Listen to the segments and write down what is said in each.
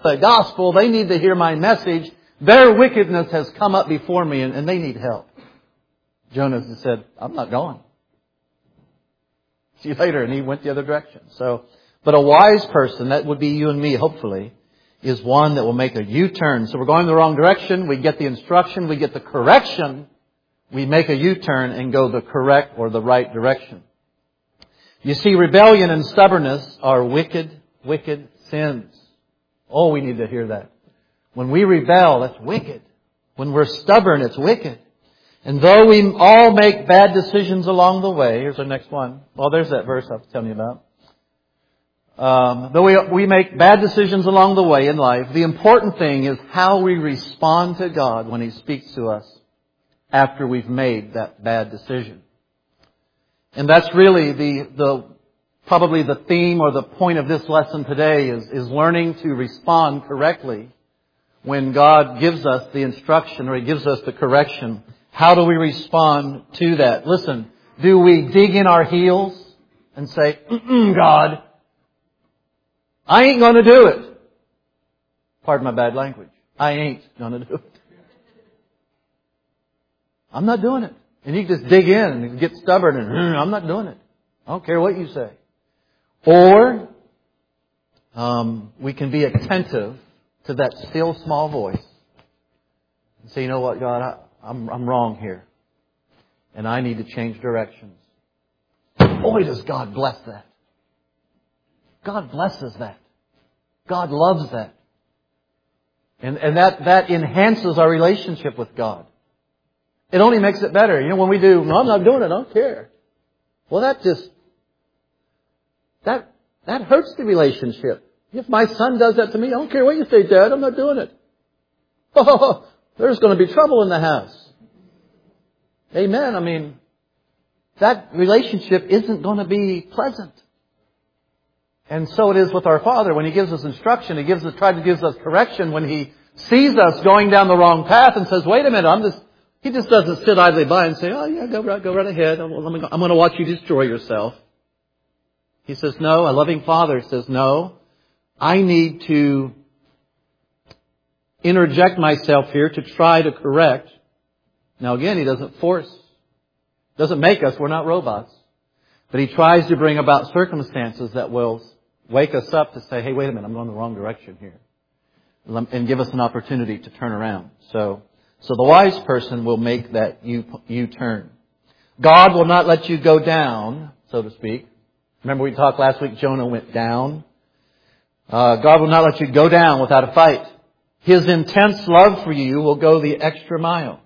the gospel. They need to hear my message. Their wickedness has come up before me and they need help. Jonah said, I'm not going. See you later. And he went the other direction. But a wise person, that would be you and me, hopefully, is one that will make a U-turn. So we're going the wrong direction. We get the instruction. We get the correction. We make a U-turn and go the correct or the right direction. You see, rebellion and stubbornness are wicked sins. Oh, we need to hear that. When we rebel, that's wicked. When we're stubborn, it's wicked. And though we all make bad decisions along the way, here's our next one. Well, there's that verse I was telling you about. Though we make bad decisions along the way in life, the important thing is how we respond to God when He speaks to us after we've made that bad decision. And that's really probably the theme or the point of this lesson today is learning to respond correctly when God gives us the instruction or He gives us the correction. How do we respond to that? Listen, do we dig in our heels and say, God, I ain't going to do it. Pardon my bad language. I ain't going to do it. I'm not doing it. And you can just dig in and get stubborn and I'm not doing it. I don't care what you say. Or we can be attentive to that still small voice and say, you know what, God, I'm wrong here. And I need to change directions. Boy, does God bless that. God blesses that. God loves that. And that enhances our relationship with God. It only makes it better. You know, when we do, no, I'm not doing it, I don't care. Well, that hurts the relationship. If my son does that to me, I don't care what you say, Dad, I'm not doing it. Oh, there's going to be trouble in the house. Amen. I mean, that relationship isn't going to be pleasant. And so it is with our Father. When He gives us instruction, He gives us correction. When He sees us going down the wrong path and says, wait a minute, He just doesn't sit idly by and say, oh yeah, go right ahead. I'm going to watch you destroy yourself. He says, no, a loving Father says, no, I need to interject myself here to try to correct. Now again, He doesn't force, doesn't make us, we're not robots. But He tries to bring about circumstances that will wake us up to say, hey, wait a minute, I'm going the wrong direction here. And give us an opportunity to turn around. So the wise person will make that U-turn. God will not let you go down, so to speak. Remember we talked last week, Jonah went down. God will not let you go down without a fight. His intense love for you will go the extra mile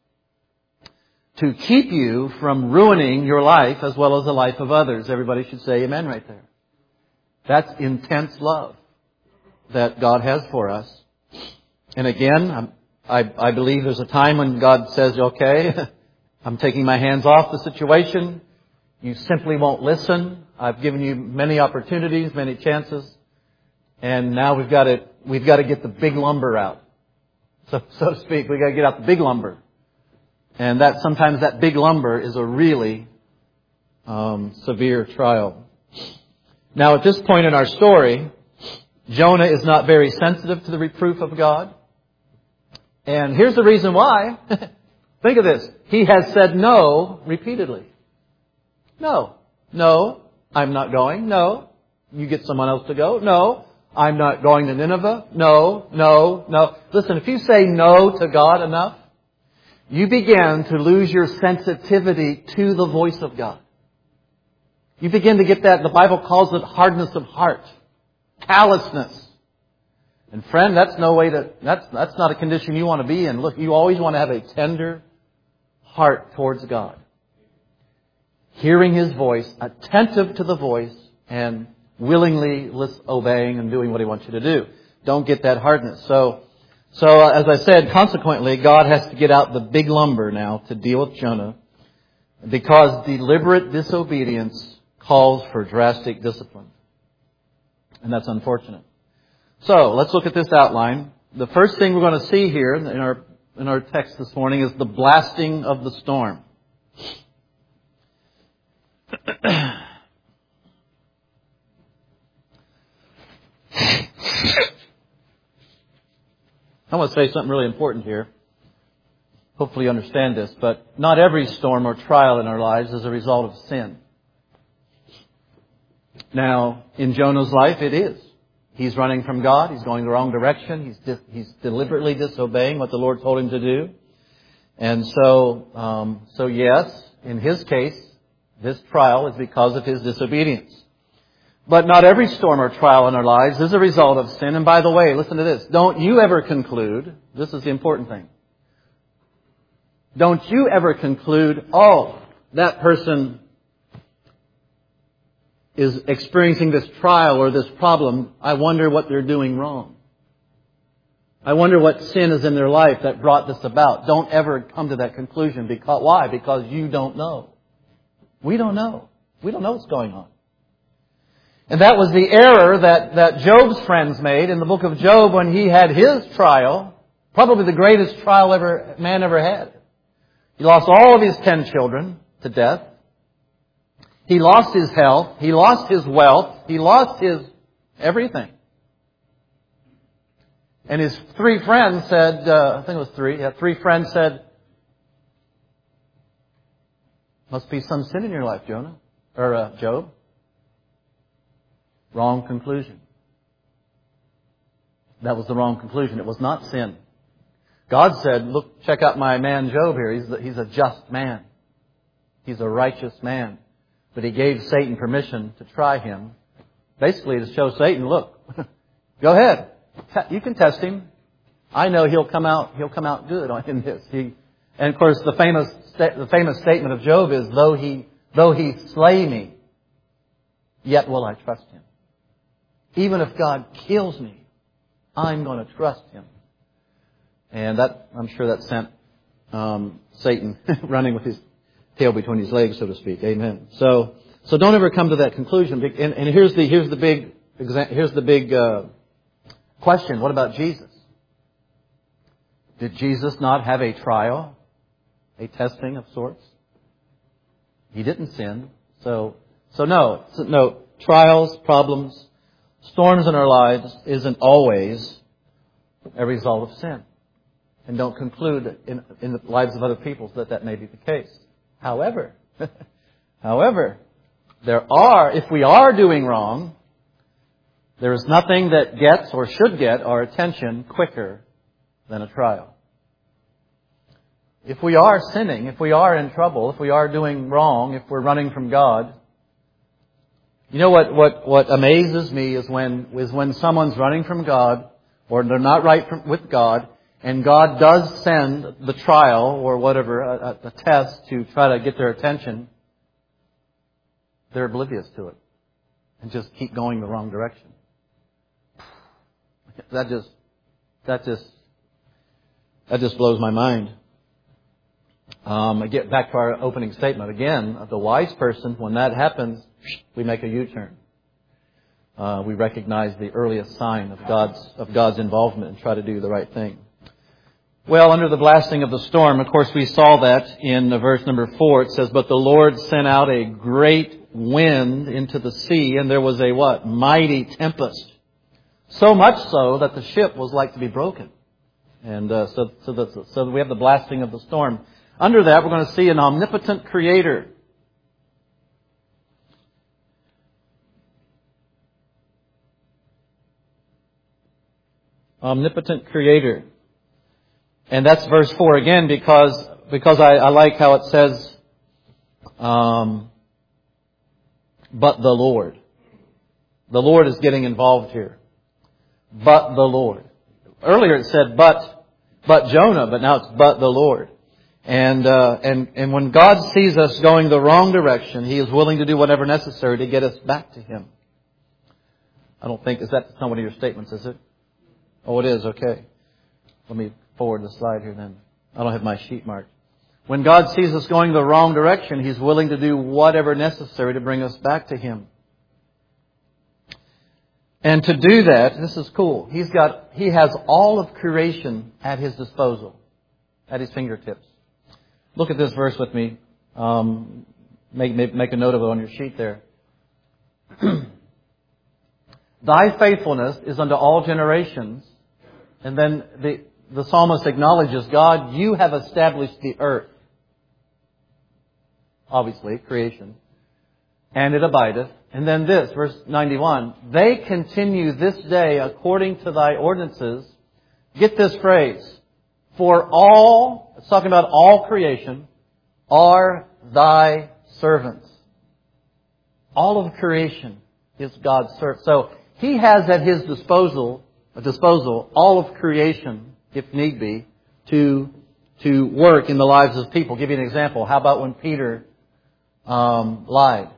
to keep you from ruining your life as well as the life of others. Everybody should say amen right there. That's intense love that God has for us. And again, I believe there's a time when God says, okay, I'm taking my hands off the situation. You simply won't listen. I've given you many opportunities, many chances. And now we've got to get the big lumber out. So to speak, we've got to get out the big lumber. And sometimes that big lumber is a really severe trial. Now at this point in our story, Jonah is not very sensitive to the reproof of God. And here's the reason why. Think of this. He has said no repeatedly. No, I'm not going. No, you get someone else to go. No, I'm not going to Nineveh. No. Listen, if you say no to God enough, you begin to lose your sensitivity to the voice of God. You begin to get that, the Bible calls it hardness of heart, callousness. And friend, that's not a condition you want to be in. Look, you always want to have a tender heart towards God. Hearing His voice, attentive to the voice, and willingly obeying and doing what He wants you to do. Don't get that hardness. So as I said, consequently, God has to get out the big lumber now to deal with Jonah, because deliberate disobedience calls for drastic discipline. And that's unfortunate. So let's look at this outline. The first thing we're going to see here in our text this morning is the blasting of the storm. I want to say something really important here. Hopefully you understand this, but not every storm or trial in our lives is a result of sin. Now, in Jonah's life, it is. He's running from God. He's going the wrong direction. He's deliberately disobeying what the Lord told him to do. And so yes, in his case, this trial is because of his disobedience. But not every storm or trial in our lives is a result of sin. And by the way, listen to this. Don't you ever conclude, this is the important thing. Don't you ever conclude, oh, that person is experiencing this trial or this problem. I wonder what they're doing wrong. I wonder what sin is in their life that brought this about. Don't ever come to that conclusion. Why? Because you don't know. We don't know. We don't know what's going on. And that was the error that Job's friends made in the book of Job when he had his trial. Probably the greatest trial man ever had. He lost all of his 10 children to death. He lost his health. He lost his wealth. He lost his everything. And his 3 friends said, I think it was 3. Yeah, 3 friends said, must be some sin in your life, Job. Wrong conclusion. That was the wrong conclusion. It was not sin. God said, look, check out my man Job here. He's a just man. He's a righteous man. But he gave Satan permission to try him. Basically to show Satan, look, go ahead. You can test him. I know he'll come out good in this. And of course the famous statement of Job is, though he slay me, yet will I trust him. Even if God kills me, I'm going to trust him. And I'm sure that sent Satan running with his tail between his legs, so to speak. Amen. So don't ever come to that conclusion. And here's the big question. What about Jesus? Did Jesus not have a trial, a testing of sorts? He didn't sin. So no. Trials, problems, storms in our lives isn't always a result of sin. And don't conclude in the lives of other people that may be the case. However, if we are doing wrong, there is nothing that gets or should get our attention quicker than a trial. If we are sinning, if we are in trouble, if we are doing wrong, if we're running from God, you know what amazes me is when someone's running from God or they're not right with God, and God does send the trial or whatever, a test to try to get their attention, they're oblivious to it and just keep going the wrong direction. That just blows my mind. I get back to our opening statement again. The wise person, when that happens, we make a U-turn. We recognize the earliest sign of God's involvement and try to do the right thing. Well, under the blasting of the storm, of course, we saw that in verse number 4. It says, "But the Lord sent out a great wind into the sea, and there was a" what? "Mighty tempest. So much so that the ship was like to be broken." And so we have the blasting of the storm. Under that, we're going to see an omnipotent Creator. Omnipotent Creator. And that's verse 4 again because I like how it says, but the Lord. The Lord is getting involved here. But the Lord. Earlier it said, but Jonah, but now it's but the Lord. And when God sees us going the wrong direction, He is willing to do whatever necessary to get us back to Him. That's not one of your statements, is it? Oh, it is, okay. Let me forward the slide here then. I don't have my sheet marked. When God sees us going the wrong direction, He's willing to do whatever necessary to bring us back to Him. And to do that, this is cool. He has all of creation at His disposal, at His fingertips. Look at this verse with me. Make a note of it on your sheet there. Thy faithfulness is unto all generations. And then the psalmist acknowledges, God, you have established the earth. Obviously, creation. And it abideth. And then this, verse 91, they continue this day according to thy ordinances. Get this phrase. For all, it's talking about all creation, are thy servants. All of creation is God's servant. So He has at His disposal all of creation, if need be, to work in the lives of people. I'll give you an example. How about when Peter lied?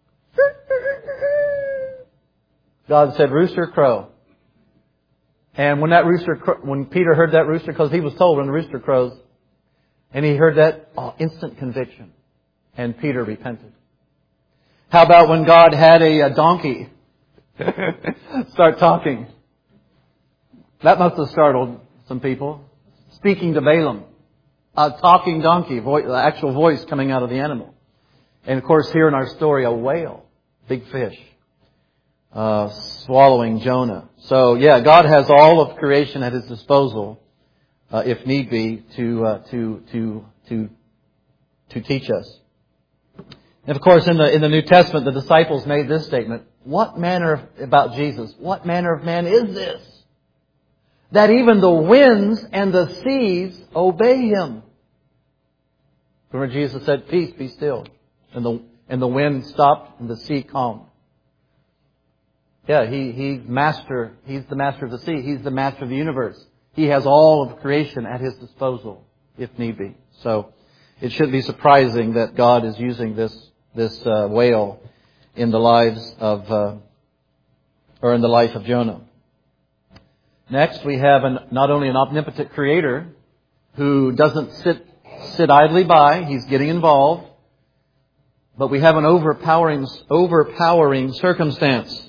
God said, rooster crow. And when Peter heard that rooster, because he was told when the rooster crows, and he heard that, instant conviction. And Peter repented. How about when God had a donkey start talking? That must have startled some people. Speaking to Balaam. A talking donkey, the actual voice coming out of the animal. And of course, here in our story, a whale, big fish, swallowing Jonah. So yeah, God has all of creation at His disposal, if need be, to teach us. And of course, in the New Testament, the disciples made this statement: about Jesus? What manner of man is this, that even the winds and the seas obey Him? Remember, Jesus said, "Peace, be still," and the wind stopped and the sea calmed. Yeah, He's the master of the sea. He's the master of the universe. He has all of creation at His disposal, if need be. So it shouldn't be surprising that God is using this whale in the lives of, or in the life of Jonah. Next, we have not only an omnipotent Creator who doesn't sit idly by. He's getting involved. But we have an overpowering circumstance.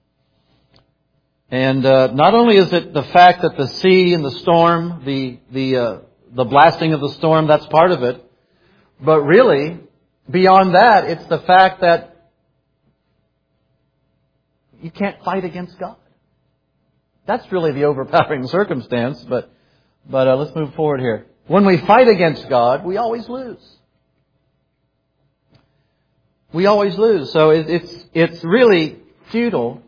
And not only is it the fact that the sea and the storm, the blasting of the storm, that's part of it. But really, beyond that, it's the fact that you can't fight against God. That's really the overpowering circumstance. But let's move forward here. When we fight against God, we always lose. We always lose. So it's really futile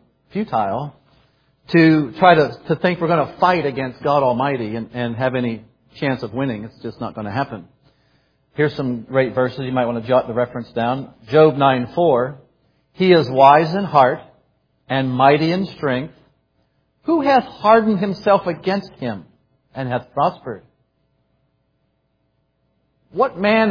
to try to think we're going to fight against God Almighty and have any chance of winning. It's just not going to happen. Here's some great verses. You might want to jot the reference down. Job 9:4. He is wise in heart and mighty in strength. Who hath hardened himself against Him and hath prospered? What man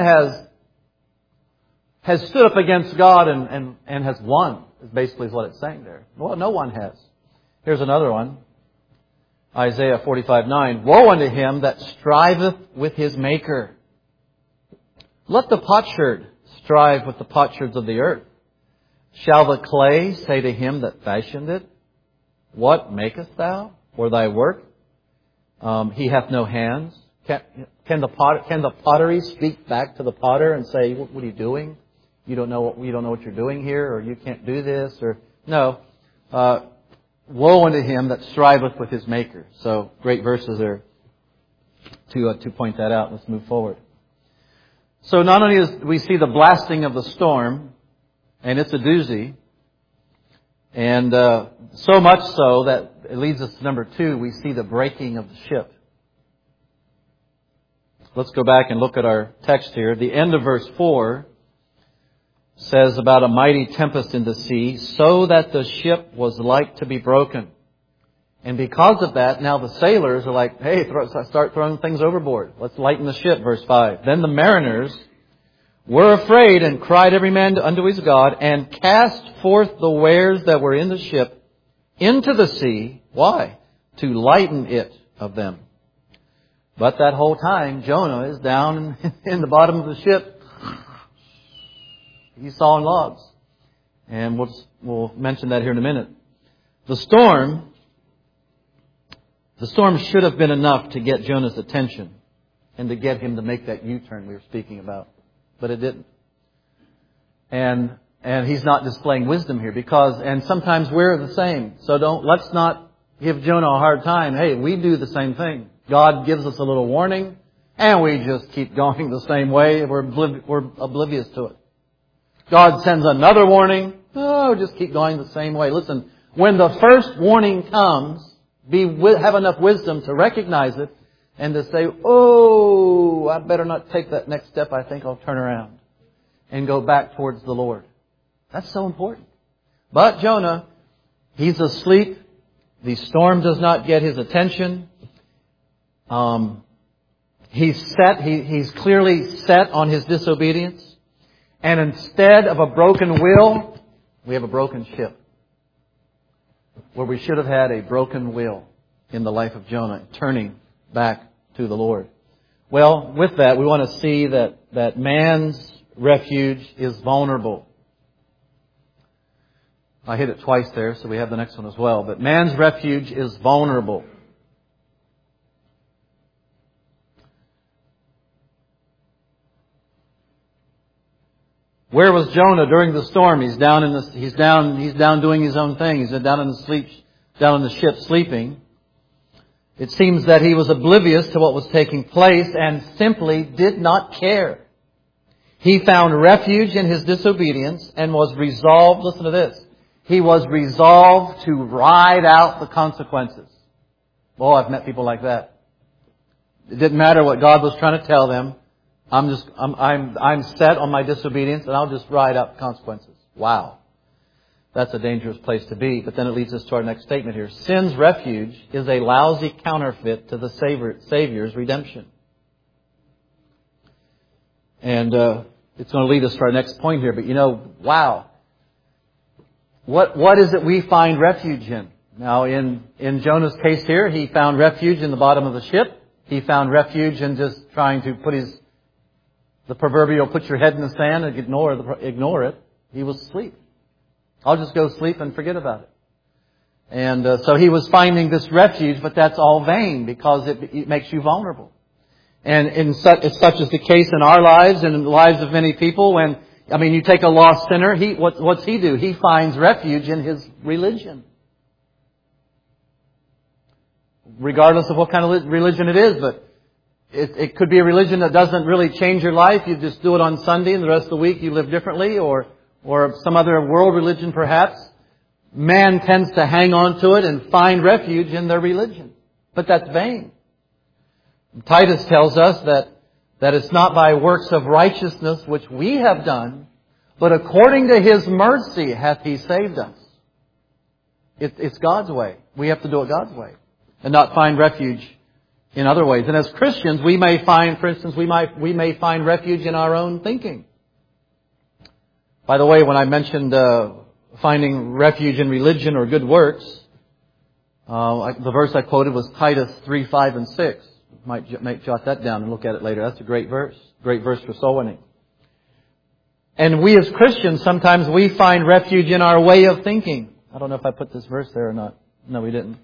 has stood up against God and has won, is basically what it's saying there. Well, no one has. Here's another one. Isaiah 45:9. Woe unto him that striveth with his Maker. Let the potsherd strive with the potsherds of the earth. Shall the clay say to him that fashioned it, what makest thou? Or thy work? He hath no hands. Can the pottery speak back to the potter and say, what are you doing? You don't know what you're doing here, or you can't do this, or no. Woe unto him that striveth with his Maker. So great verses there to point that out. Let's move forward. So not only do we see the blasting of the storm, and it's a doozy, and so much so that it leads us to number 2, we see the breaking of the ship. Let's go back and look at our text here. The end of verse 4 says about a mighty tempest in the sea, so that the ship was like to be broken. And because of that, now the sailors are like, hey, start throwing things overboard. Let's lighten the ship, verse 5. Then the mariners were afraid and cried every man unto his God and cast forth the wares that were in the ship into the sea. Why? To lighten it of them. But that whole time, Jonah is down in the bottom of the ship. He's sawing logs. And we'll mention that here in a minute. The storm should have been enough to get Jonah's attention and to get him to make that U-turn we were speaking about. But it didn't. And he's not displaying wisdom here and sometimes we're the same. So let's not give Jonah a hard time. Hey, we do the same thing. God gives us a little warning, and we just keep going the same way. We're oblivious to it. God sends another warning. Oh, just keep going the same way. Listen, when the first warning comes, have enough wisdom to recognize it and to say, oh, I better not take that next step. I think I'll turn around and go back towards the Lord. That's so important. But Jonah, he's asleep. The storm does not get his attention. He's clearly set on his disobedience. And instead of a broken will, we have a broken ship. Where we should have had a broken will in the life of Jonah, turning back to the Lord. Well, with that, we want to see that man's refuge is vulnerable. I hit it twice there, so we have the next one as well. But man's refuge is vulnerable. Where was Jonah during the storm? He's down doing his own thing. He's down in the ship sleeping. It seems that he was oblivious to what was taking place and simply did not care. He found refuge in his disobedience and was resolved, listen to this, he was resolved to ride out the consequences. Oh, I've met people like that. It didn't matter what God was trying to tell them. I'm set on my disobedience and I'll just ride out the consequences. Wow. That's a dangerous place to be. But then it leads us to our next statement here. Sin's refuge is a lousy counterfeit to the Savior's redemption. And it's going to lead us to our next point here. But wow. What is it we find refuge in? Now, in Jonah's case here, he found refuge in the bottom of the ship. He found refuge in just trying to the proverbial put your head in the sand and ignore it. He was asleep. I'll just go sleep and forget about it. And so he was finding this refuge, but that's all vain because it makes you vulnerable. And such is the case in our lives and in the lives of many people. You take a lost sinner, what's he do? He finds refuge in his religion. Regardless of what kind of religion it is, but it could be a religion that doesn't really change your life. You just do it on Sunday and the rest of the week you live differently, or some other world religion perhaps. Man tends to hang on to it and find refuge in their religion. But that's vain. Titus tells us that it's not by works of righteousness which we have done, but according to His mercy hath He saved us. It's God's way. We have to do it God's way and not find refuge in other ways. And as Christians, we may find, for instance, we may find refuge in our own thinking. By the way, when I mentioned finding refuge in religion or good works, the verse I quoted was Titus 3, 5, and 6. Might jot that down and look at it later. That's a great verse. Great verse for soul winning. And we as Christians, sometimes we find refuge in our way of thinking. I don't know if I put this verse there or not. No, we didn't.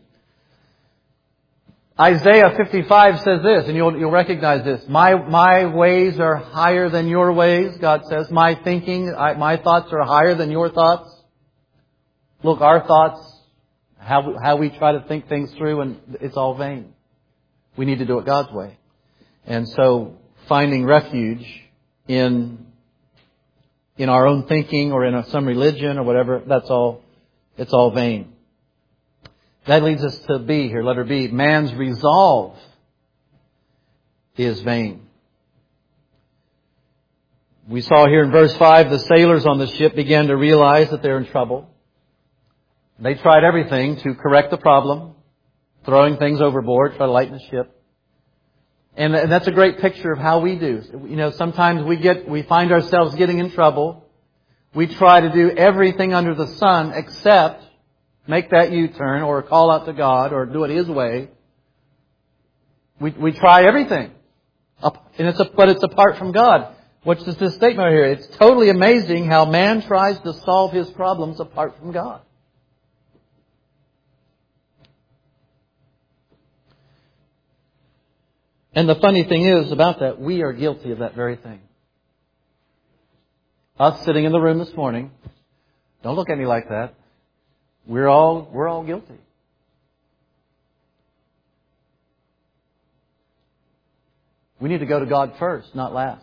Isaiah 55 says this, and you'll recognize this. My ways are higher than your ways, God says. My thoughts are higher than your thoughts. Look, our thoughts, how we try to think things through, and it's all vain. We need to do it God's way. And so finding refuge in our own thinking or in some religion or whatever, it's all vain. That leads us to B here, letter B. Man's resolve is vain. We saw here in verse 5, the sailors on the ship began to realize that they're in trouble. They tried everything to correct the problem, throwing things overboard, try to lighten the ship. And that's a great picture of how we do. Sometimes we find ourselves getting in trouble. We try to do everything under the sun except make that U-turn or call out to God or do it His way. We try everything. But it's apart from God. What's this statement here? It's totally amazing how man tries to solve his problems apart from God. And the funny thing is about that, we are guilty of that very thing. Us sitting in the room this morning, don't look at me like that. We're all guilty. We need to go to God first, not last.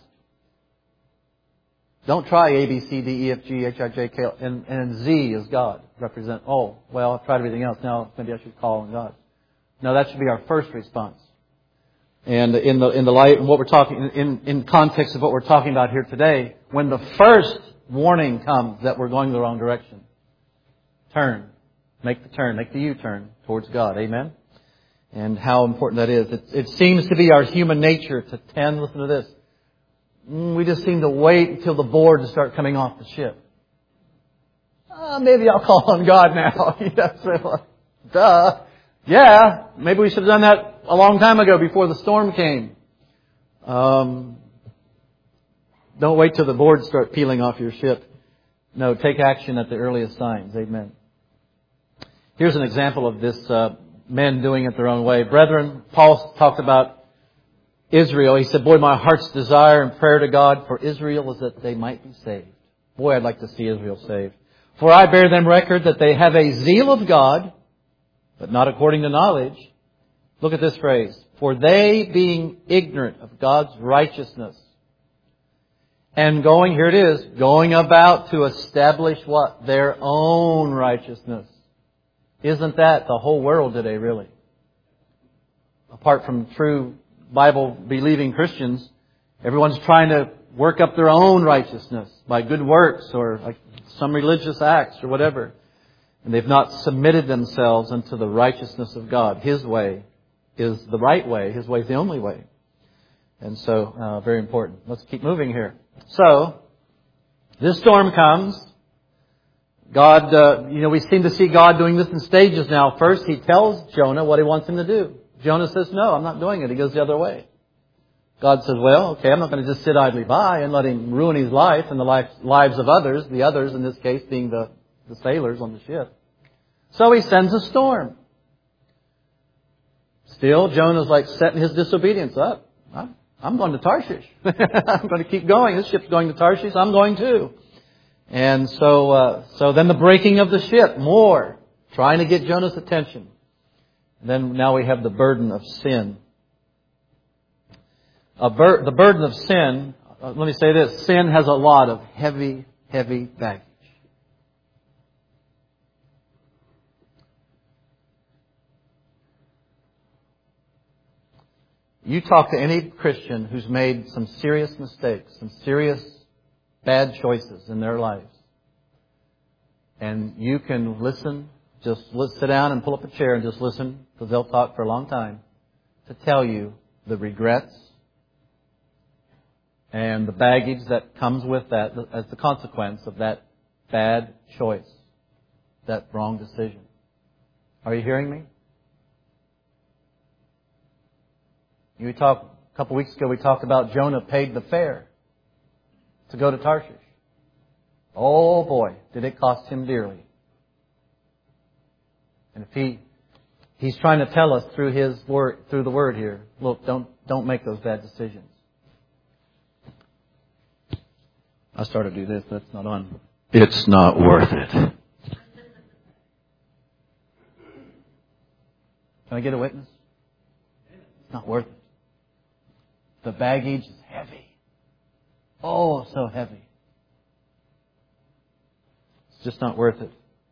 Don't try A, B, C, D, E, F, G, H, I, J, K, and Z is God. Represent, oh, well, I've tried everything else. Now maybe I should call on God. No, that should be our first response. And in the light of what we're talking, in context of what we're talking about here today, when the first warning comes that we're going the wrong direction, turn. Make the U-turn towards God. Amen? And how important that is. It seems to be our human nature to tend, listen to this, we just seem to wait until the boards start coming off the ship. Maybe I'll call on God now. Duh. Yeah, maybe we should have done that a long time ago before the storm came. Don't wait till the boards start peeling off your ship. No, take action at the earliest signs. Amen. Here's an example of this, men doing it their own way. Brethren, Paul talked about Israel. He said, boy, my heart's desire and prayer to God for Israel is that they might be saved. Boy, I'd like to see Israel saved. For I bear them record that they have a zeal of God, but not according to knowledge. Look at this phrase. For they, being ignorant of God's righteousness, and going, here it is, going about to establish what? Their own righteousness. Isn't that the whole world today, really? Apart from true Bible-believing Christians, everyone's trying to work up their own righteousness by good works or like some religious acts or whatever. And they've not submitted themselves unto the righteousness of God. His way is the right way. His way is the only way. And so, very important. Let's keep moving here. So, this storm comes. God, we seem to see God doing this in stages now. First, He tells Jonah what He wants him to do. Jonah says, no, I'm not doing it. He goes the other way. God says, well, okay, I'm not going to just sit idly by and let him ruin his life and the lives of others, the others in this case being the sailors on the ship. So He sends a storm. Still, Jonah's like setting his disobedience up. I'm going to Tarshish. I'm going to keep going. This ship's going to Tarshish. I'm going too. And so then the breaking of the ship, more, trying to get Jonah's attention. Then now we have the burden of sin. The burden of sin, let me say this, sin has a lot of heavy, heavy baggage. You talk to any Christian who's made some serious mistakes, some serious bad choices in their lives. And you can listen, just sit down and pull up a chair and just listen, because they'll talk for a long time, to tell you the regrets and the baggage that comes with that as the consequence of that bad choice, that wrong decision. Are you hearing me? A couple weeks ago we talked about Jonah paid the fare to go to Tarshish. Oh boy, did it cost him dearly. And if he's trying to tell us through the word here, look, don't make those bad decisions. I started to do this, that's not on. It's not worth it. Can I get a witness? It's not worth it. The baggage is heavy. Oh, so heavy. It's just not worth it.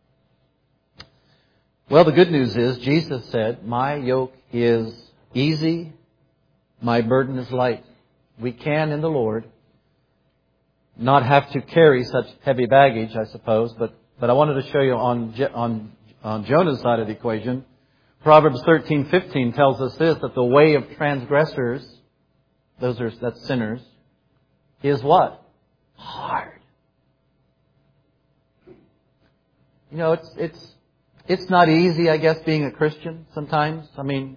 Well, the good news is Jesus said, my yoke is easy, my burden is light. We can, in the Lord, not have to carry such heavy baggage, I suppose. But I wanted to show you on Jonah's side of the equation. Proverbs 13:15 tells us this, that the way of transgressors, that's sinners, is what? Hard. You know, it's not easy, I guess, being a Christian sometimes. I mean,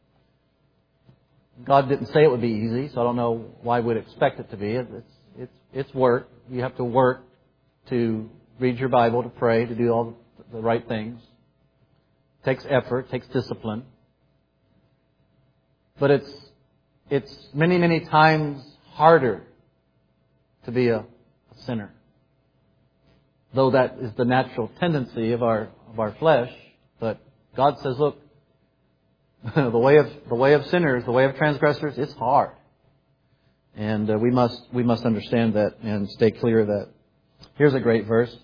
God didn't say it would be easy, so I don't know why we'd expect it to be. It's work. You have to work to read your Bible, to pray, to do all the right things. It takes effort, it takes discipline. But it's many, many times harder to be a sinner. Though that is the natural tendency of our flesh. But God says, look, the way of sinners, the way of transgressors, it's hard. And we must understand that and stay clear of that. Here's a great verse.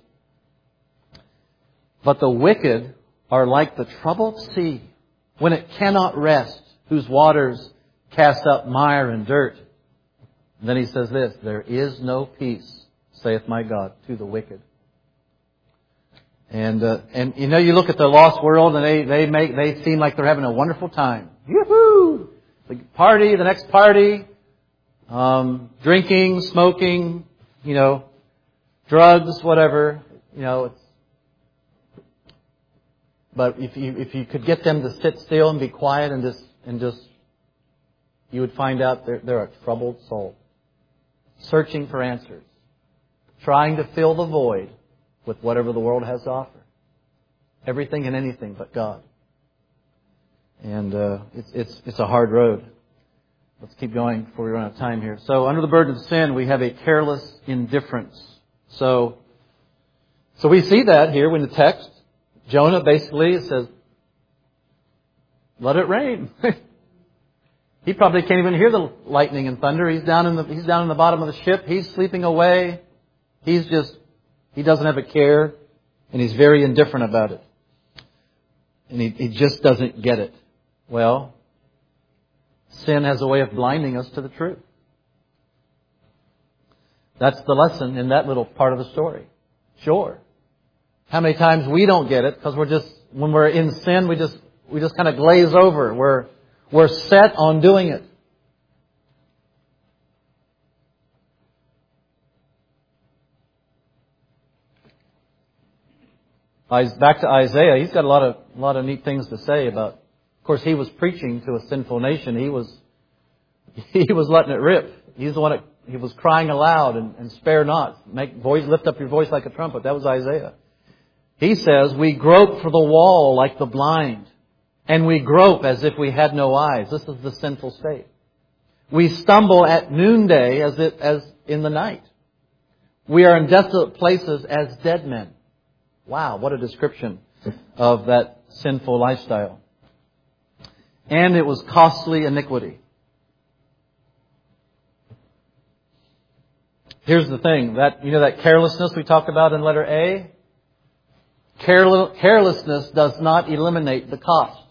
But the wicked are like the troubled sea, when it cannot rest, whose waters cast up mire and dirt. And then he says this, there is no peace, saith my God, to the wicked. And you know, you look at the lost world and they seem like they're having a wonderful time. Yoo-hoo! The party, the next party, drinking, smoking, you know, drugs, whatever, you know. But if you could get them to sit still and be quiet and just, you would find out they're a troubled soul, searching for answers, trying to fill the void with whatever the world has to offer. Everything and anything but God. And it's a hard road. Let's keep going before we run out of time here. So under the burden of sin, we have a careless indifference. So we see that here in the text. Jonah basically says, let it rain. He probably can't even hear the lightning and thunder. He's down in the bottom of the ship. He's sleeping away. He doesn't have a care, and he's very indifferent about it. And he just doesn't get it. Well, sin has a way of blinding us to the truth. That's the lesson in that little part of the story. Sure. How many times we don't get it because when we're in sin, we just kind of glaze over. We're set on doing it. Back to Isaiah, he's got a lot of neat things to say about. Of course, he was preaching to a sinful nation. He was letting it rip. He's the one he was crying aloud and spare not. Lift up your voice like a trumpet. That was Isaiah. He says, we grope for the wall like the blind, and we grope as if we had no eyes. This is the sinful state. We stumble at noonday as in the night. We are in desolate places as dead men. Wow, what a description of that sinful lifestyle. And it was costly iniquity. Here's the thing, that carelessness we talked about in letter A, carelessness does not eliminate the cost.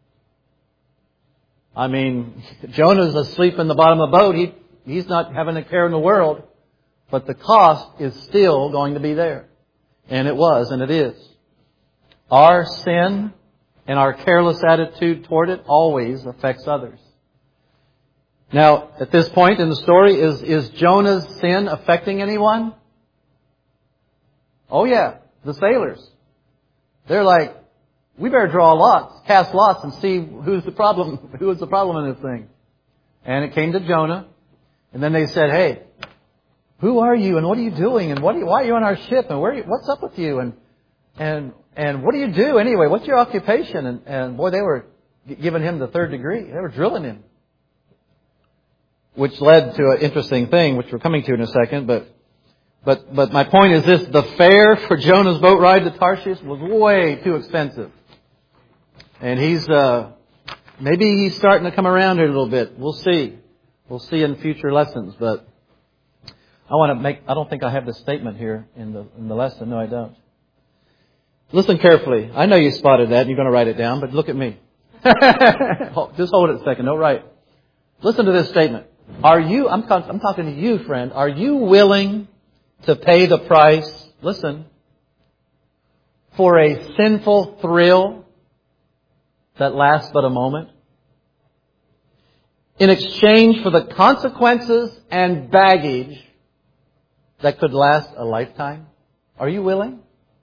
I mean, Jonah's asleep in the bottom of the boat. He's not having a care in the world. But the cost is still going to be there. And it was, and it is. Our sin and our careless attitude toward it always affects others. Now, at this point in the story, is Jonah's sin affecting anyone? Oh yeah, the sailors. They're like, we better draw lots, cast lots and see who is the problem in this thing. And it came to Jonah. And then they said, hey, who are you and what are you doing and why are you on our ship and what's up with you and what do you do anyway? What's your occupation? And boy, they were giving him the third degree. They were drilling him. Which led to an interesting thing, which we're coming to in a second, But my point is this, the fare for Jonah's boat ride to Tarshish was way too expensive. And maybe he's starting to come around here a little bit. We'll see. We'll see in future lessons. But I don't think I have this statement here in the lesson. No, I don't. Listen carefully. I know you spotted that and you're going to write it down, but look at me. Just hold it a second. Don't write. Listen to this statement. I'm talking to you, friend. Are you willing to pay the price, listen, for a sinful thrill that lasts but a moment, in exchange for the consequences and baggage that could last a lifetime? Are you willing?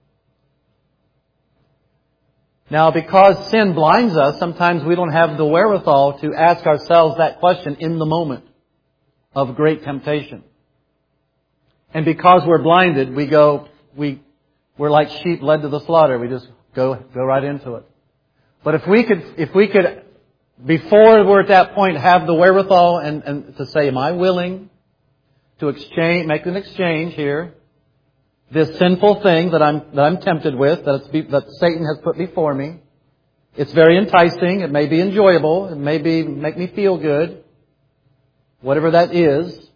Now, because sin blinds us, sometimes we don't have the wherewithal to ask ourselves that question in the moment of great temptation. And because we're blinded, we're like sheep led to the slaughter. We just go right into it. But if we could, before we're at that point, have the wherewithal and to say, am I willing to make an exchange here? This sinful thing that I'm tempted with, that Satan has put before me. It's very enticing. It may be enjoyable. It may make me feel good. Whatever that is.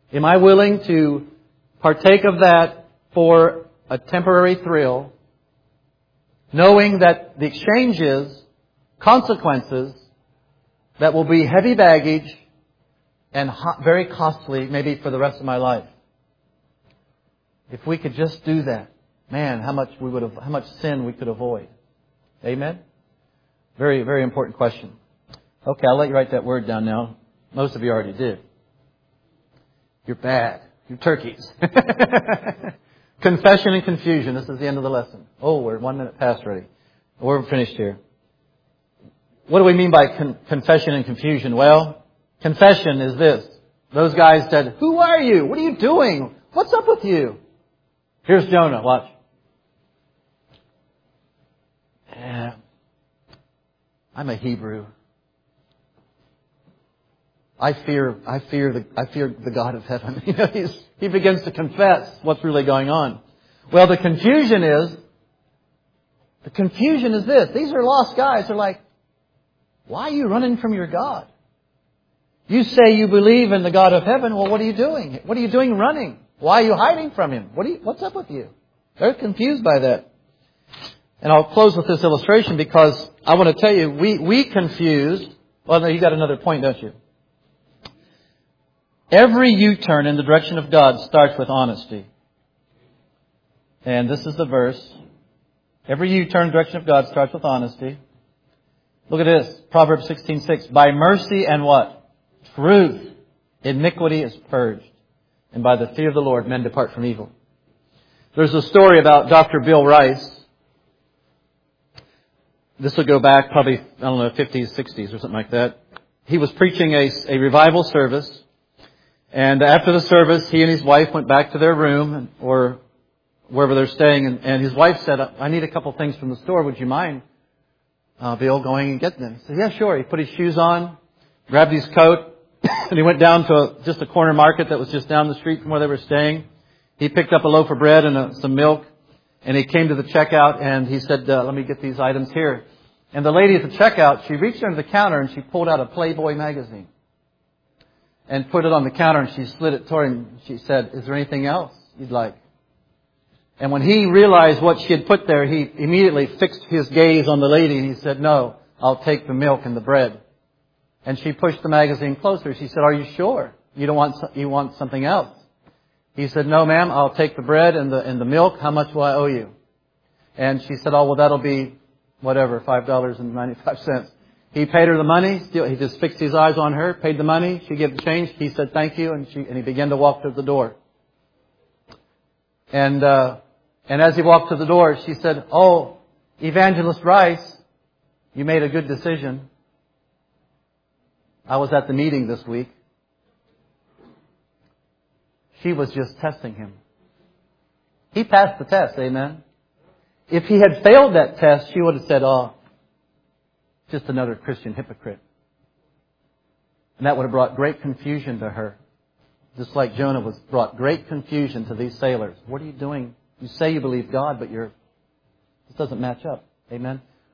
Am I willing to partake of that for a temporary thrill, knowing that the exchange is consequences that will be heavy baggage and very costly, maybe for the rest of my life? If we could just do that, man, how much sin we could avoid. Amen? Very, very important question. Okay, I'll let you write that word down now. Most of you already did. You're bad. You're turkeys. Confession and confusion. This is the end of the lesson. Oh, we're 1 minute past already. We're finished here. What do we mean by confession and confusion? Well, confession is this. Those guys said, "Who are you? What are you doing? What's up with you?" Here's Jonah. Watch. Yeah, I'm a Hebrew. I fear the God of heaven. He begins to confess what's really going on. Well, the confusion is this. These are lost guys. They're like, why are you running from your God? You say you believe in the God of heaven. Well, what are you doing? What are you doing running? Why are you hiding from Him? What's up with you? They're confused by that. And I'll close with this illustration because I want to tell you, we confuse. Well, no, you got another point, don't you? Every U-turn in the direction of God starts with honesty. And this is the verse. Every U-turn in the direction of God starts with honesty. Look at this. Proverbs 16:6. By mercy and what? Truth. Iniquity is purged. And by the fear of the Lord, men depart from evil. There's a story about Dr. Bill Rice. This will go back probably, 50s, 60s or something like that. He was preaching a revival service. And after the service, he and his wife went back to their room or wherever they're staying. And his wife said, "I need a couple things from the store. Would you mind, Bill, going and getting them?" He said, "Yeah, sure." He put his shoes on, grabbed his coat, and he went down to just a corner market that was just down the street from where they were staying. He picked up a loaf of bread and some milk. And he came to the checkout and he said, "Let me get these items here." And the lady at the checkout, she reached under the counter and she pulled out a Playboy magazine. And put it on the counter and she slid it toward him. She said, "Is there anything else you'd like?" And when he realized what she had put there, he immediately fixed his gaze on the lady and he said, "No, I'll take the milk and the bread." And she pushed the magazine closer. She said, "Are you sure? You want something else?" He said, "No, ma'am, I'll take the bread and the milk. How much will I owe you?" And she said, "Oh, well, that'll be whatever, $5.95. He paid her the money. He just fixed his eyes on her, paid the money. She gave the change. He said, "Thank you." And he began to walk to the door. And as he walked to the door, she said, "Oh, Evangelist Rice, you made a good decision. I was at the meeting this week." She was just testing him. He passed the test, amen. If he had failed that test, she would have said, "Oh, just another Christian hypocrite." And that would have brought great confusion to her. Just like Jonah brought great confusion to these sailors. What are you doing? You say you believe God, but this doesn't match up. Amen.